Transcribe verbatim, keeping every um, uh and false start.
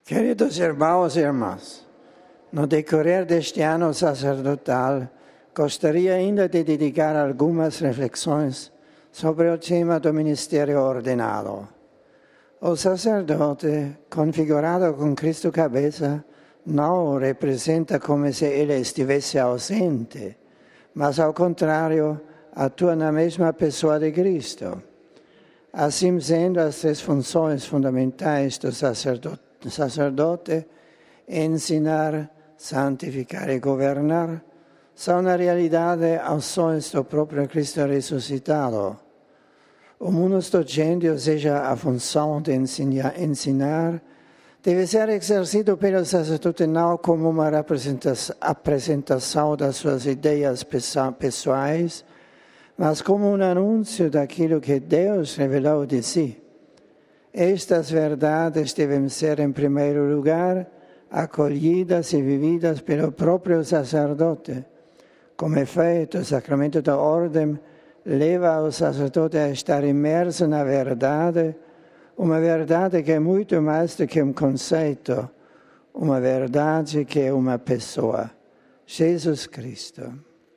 Queridos irmãos e irmãs, no decorrer deste ano sacerdotal, gostaria ainda de dedicar algumas reflexões sobre o tema do ministério ordenado. O sacerdote, configurado com Cristo cabeça, não representa como se ele estivesse ausente, mas ao contrário, atua na mesma pessoa de Cristo. Assim sendo, as três funções fundamentais do sacerdote, sacerdote, ensinar, santificar e governar, são na realidade ações do próprio Cristo ressuscitado. O munus docenti, ou seja, a função de ensinar, deve ser exercido pelo sacerdote não como uma apresentação das suas ideias pessoais, mas como um anúncio daquilo que Deus revelou de si. Estas verdades devem ser, em primeiro lugar, acolhidas e vividas pelo próprio sacerdote. Como efeito, o sacramento da ordem leva o sacerdote a estar imerso na verdade, uma verdade que é muito mais do que um conceito, uma verdade que é uma pessoa, Jesus Cristo.